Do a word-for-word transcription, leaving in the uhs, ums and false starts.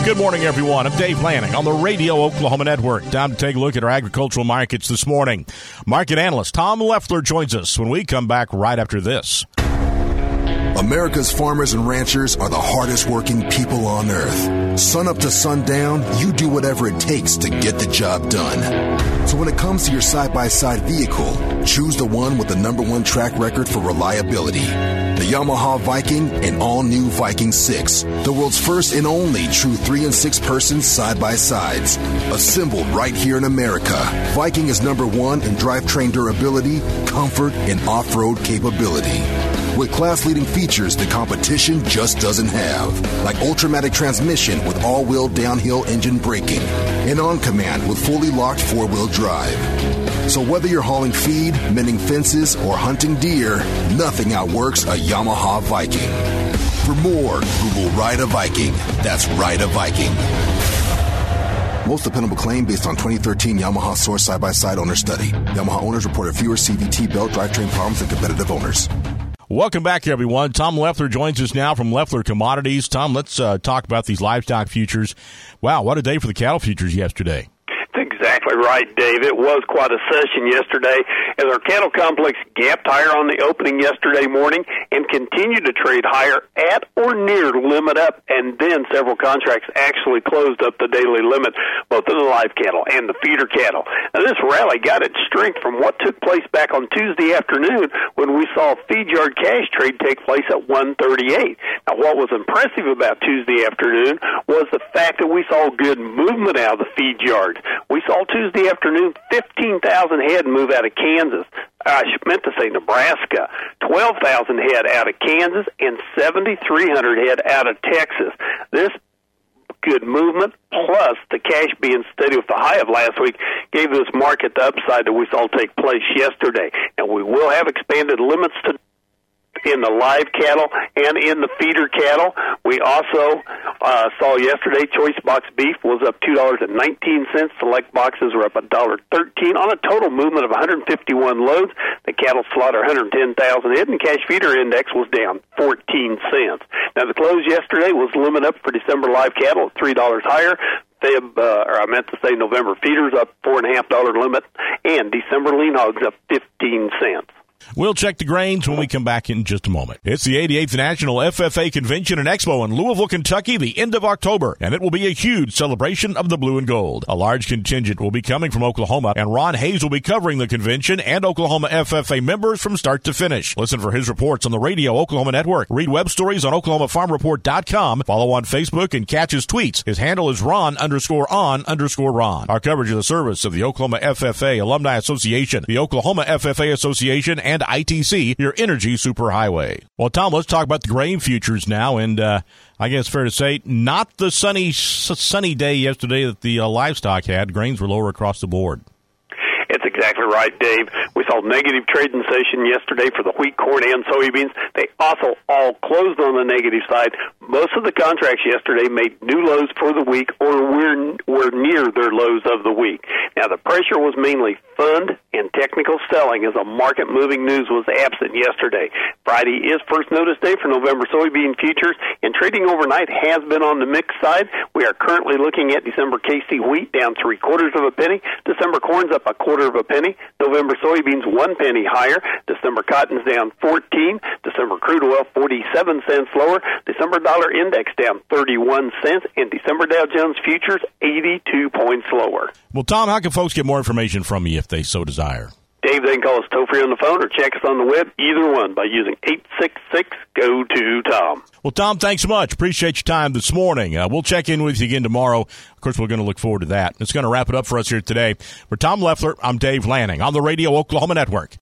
Good morning, everyone. I'm Dave Lanning on the Radio Oklahoma Network. Time to take a look at our agricultural markets this morning. Market analyst Tom Leffler joins us when we come back right after this. America's farmers and ranchers are the hardest working people on earth. Sun up to sundown, you do whatever it takes to get the job done. So when it comes to your side-by-side vehicle, choose the one with the number one track record for reliability. The Yamaha Viking and all-new Viking six, the world's first and only true three and six person side-by-sides. Assembled right here in America, Viking is number one in drivetrain durability, comfort, and off-road capability. With class-leading features the competition just doesn't have, like Ultramatic transmission with all-wheel downhill engine braking, and On-Command with fully locked four-wheel drive. So whether you're hauling feed, mending fences, or hunting deer, nothing outworks a Yamaha Viking. For more, Google Ride a Viking. That's Ride a Viking. Most dependable claim based on twenty thirteen Yamaha Source side-by-side owner study. Yamaha owners reported fewer C V T belt drivetrain problems than competitive owners. Welcome back, everyone. Tom Leffler joins us now from Leffler Commodities. Tom, let's uh, talk about these livestock futures. Wow, what a day for the cattle futures yesterday. Exactly right, Dave. It was quite a session yesterday as our cattle complex gapped higher on the opening yesterday morning and continued to trade higher at or near limit up, and then several contracts actually closed up the daily limit, both in the live cattle and the feeder cattle. Now, this rally got its strength from what took place back on Tuesday afternoon when we saw feed yard cash trade take place at one thirty-eight. Now, what was impressive about Tuesday afternoon was the fact that we saw good movement out of the feed yard. We saw Tuesday afternoon fifteen thousand head move out of Kansas. I meant to say Nebraska. twelve thousand head out of Kansas and seventy-three hundred head out of Texas. This good movement, plus the cash being steady with the high of last week, gave this market the upside that we saw take place yesterday. And we will have expanded limits to in the live cattle and in the feeder cattle. We also uh, saw yesterday choice box beef was up two dollars and nineteen cents. Select boxes were up one dollar and thirteen cents on a total movement of one hundred fifty-one loads. The cattle slaughter one hundred ten thousand head, and cash feeder index was down fourteen cents. Now, the close yesterday was limit up for December live cattle at three dollars higher. Feb, uh, or I meant to say November feeders up four and a half dollar limit, and December lean hogs up fifteen cents. We'll check the grains when we come back in just a moment. It's the eighty-eighth National F F A Convention and Expo in Louisville, Kentucky, the end of October, and it will be a huge celebration of the blue and gold. A large contingent will be coming from Oklahoma, and Ron Hayes will be covering the convention and Oklahoma F F A members from start to finish. Listen for his reports on the Radio Oklahoma Network. Read web stories on Oklahoma Farm Report dot com. Follow on Facebook and catch his tweets. His handle is Ron underscore on underscore Ron. Our coverage of the service of the Oklahoma F F A Alumni Association, the Oklahoma F F A Association, and I T C, your energy superhighway. Well, Tom, let's talk about the grain futures now, and uh, I guess it's fair to say not the sunny sunny day yesterday that the uh, livestock had. Grains were lower across the board. It's exactly right, Dave. We saw negative trading session yesterday for the wheat, corn, and soybeans. They also all closed on the negative side. Most of the contracts yesterday made new lows for the week or were, were near their lows of the week. Now, the pressure was mainly fund and technical selling as a market-moving news was absent yesterday. Friday is first notice day for November soybean futures, and trading overnight has been on the mixed side. We are currently looking at December K C wheat down three-quarters of a penny. December corn's up a quarter of a penny. November soybeans one penny higher. December cotton's down fourteen. December crude oil forty-seven cents lower. December dollar index down thirty-one cents. And December Dow Jones futures eighty-two points lower. Well, Tom, how can folks get more information from you if they so desire? Dave, they can call us toll-free on the phone or check us on the web, either one, by using eight six six, G O two, Tom. Well, Tom, thanks so much. Appreciate your time this morning. Uh, we'll check in with you again tomorrow. Of course, we're going to look forward to that. It's going to wrap it up for us here today. For Tom Leffler, I'm Dave Lanning on the Radio Oklahoma Network.